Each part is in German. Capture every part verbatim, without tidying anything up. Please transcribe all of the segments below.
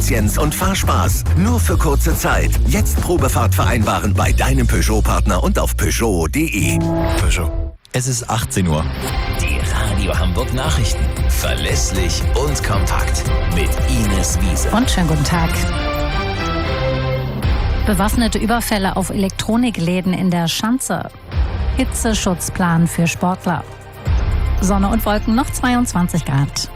Fahreffizienz und Fahrspaß. Nur für kurze Zeit. Jetzt Probefahrt vereinbaren bei deinem Peugeot-Partner und auf Peugeot punkt de. Peugeot. Es ist achtzehn Uhr. Die Radio Hamburg Nachrichten. Verlässlich und kompakt. Mit Ines Wiese. Und schönen guten Tag. Bewaffnete Überfälle auf Elektronikläden in der Schanze. Hitzeschutzplan für Sportler. Sonne und Wolken, noch zweiundzwanzig Grad.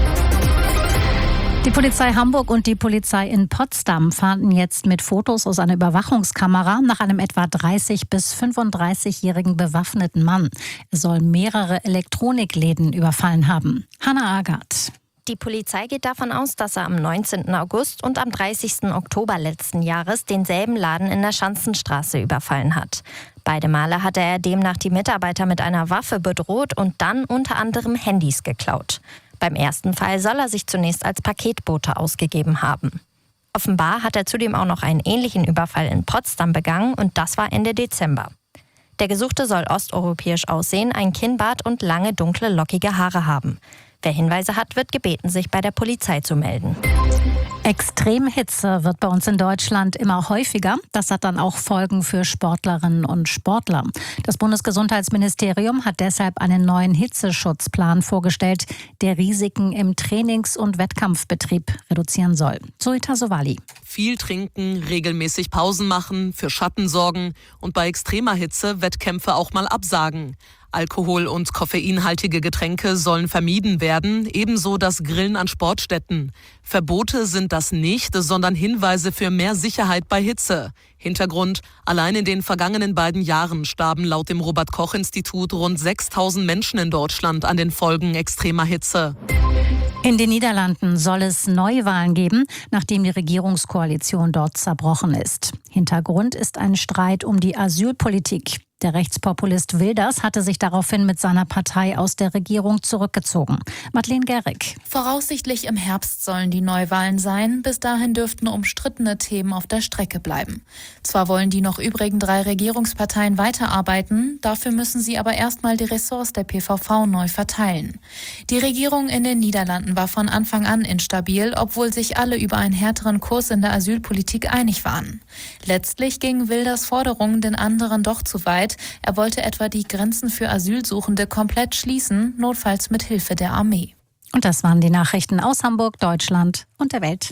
Die Polizei Hamburg und die Polizei in Potsdam fahnden jetzt mit Fotos aus einer Überwachungskamera nach einem etwa dreißig- bis fünfunddreißigjährigen bewaffneten Mann. Er soll mehrere Elektronikläden überfallen haben. Hannah Agard. Die Polizei geht davon aus, dass er am neunzehnten August und am dreißigsten Oktober letzten Jahres denselben Laden in der Schanzenstraße überfallen hat. Beide Male hatte er demnach die Mitarbeiter mit einer Waffe bedroht und dann unter anderem Handys geklaut. Beim ersten Fall soll er sich zunächst als Paketbote ausgegeben haben. Offenbar hat er zudem auch noch einen ähnlichen Überfall in Potsdam begangen und das war Ende Dezember. Der Gesuchte soll osteuropäisch aussehen, ein Kinnbart und lange dunkle lockige Haare haben. Wer Hinweise hat, wird gebeten, sich bei der Polizei zu melden. Extremhitze wird bei uns in Deutschland immer häufiger. Das hat dann auch Folgen für Sportlerinnen und Sportler. Das Bundesgesundheitsministerium hat deshalb einen neuen Hitzeschutzplan vorgestellt, der Risiken im Trainings- und Wettkampfbetrieb reduzieren soll. Zoita Sowali. Viel trinken, regelmäßig Pausen machen, für Schatten sorgen und bei extremer Hitze Wettkämpfe auch mal absagen. Alkohol- und koffeinhaltige Getränke sollen vermieden werden, ebenso das Grillen an Sportstätten. Verbote sind das nicht, sondern Hinweise für mehr Sicherheit bei Hitze. Hintergrund: Allein in den vergangenen beiden Jahren starben laut dem Robert-Koch-Institut rund sechstausend Menschen in Deutschland an den Folgen extremer Hitze. In den Niederlanden soll es Neuwahlen geben, nachdem die Regierungskoalition dort zerbrochen ist. Hintergrund ist ein Streit um die Asylpolitik. Der Rechtspopulist Wilders hatte sich daraufhin mit seiner Partei aus der Regierung zurückgezogen. Madeleine Gerrig. Voraussichtlich im Herbst sollen die Neuwahlen sein. Bis dahin dürften umstrittene Themen auf der Strecke bleiben. Zwar wollen die noch übrigen drei Regierungsparteien weiterarbeiten, dafür müssen sie aber erstmal die Ressorts der P V V neu verteilen. Die Regierung in den Niederlanden war von Anfang an instabil, obwohl sich alle über einen härteren Kurs in der Asylpolitik einig waren. Letztlich gingen Wilders Forderungen den anderen doch zu weit. Er wollte etwa die Grenzen für Asylsuchende komplett schließen, notfalls mit Hilfe der Armee. Und das waren die Nachrichten aus Hamburg, Deutschland und der Welt.